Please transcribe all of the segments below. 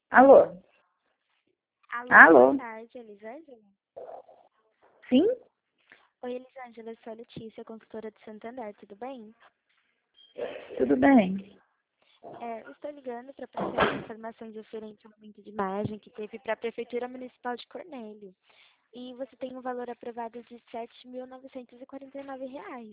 Alô? Alô, boa Alô? tarde, Elisângela. Sim? Oi, Elisângela, eu sou a Letícia, consultora de Santander, tudo bem? Tudo bem? Eu estou ligando para passar informações referentes ao aumento de imagem que teve para a Prefeitura Municipal de Cornélio. E você tem um valor aprovado de R$ 7.949.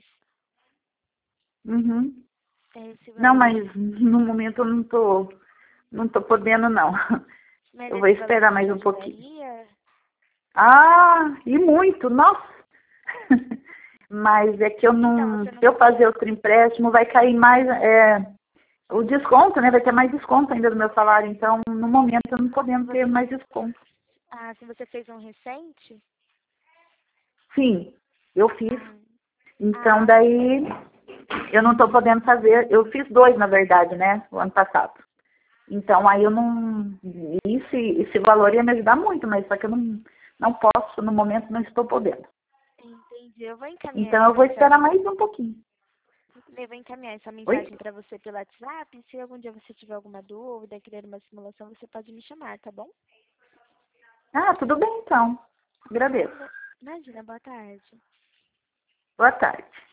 Uhum. Esse Não, valor, mas no momento eu não tô podendo, não. mas Eu vou esse valor esperar já te mais um pouquinho. ajudaria? Ah, e muito, nossa! Mas é que eu Então, não. você Se não eu fazer queria... outro empréstimo, vai cair mais. O desconto, né? Vai ter mais desconto ainda do meu salário. Então, no momento, eu não podendo ter Você, mais desconto. se você fez um recente? Sim, eu fiz. Ah, Então, ah, daí, eu não estou podendo fazer. Eu fiz dois, na verdade, né? O ano passado. Então, aí eu não. Esse valor ia me ajudar muito, mas só que eu não posso, no momento, não estou podendo. entendi. Eu vou encaminhar Então, essa eu vou esperar mensagem. mais um pouquinho. Eu vou encaminhar essa Oi? mensagem para você pelo WhatsApp. Se algum dia você tiver alguma dúvida, querer uma simulação, você pode me chamar, tá bom? Ah, tudo bem, então. Agradeço. Imagina, boa tarde. Boa tarde.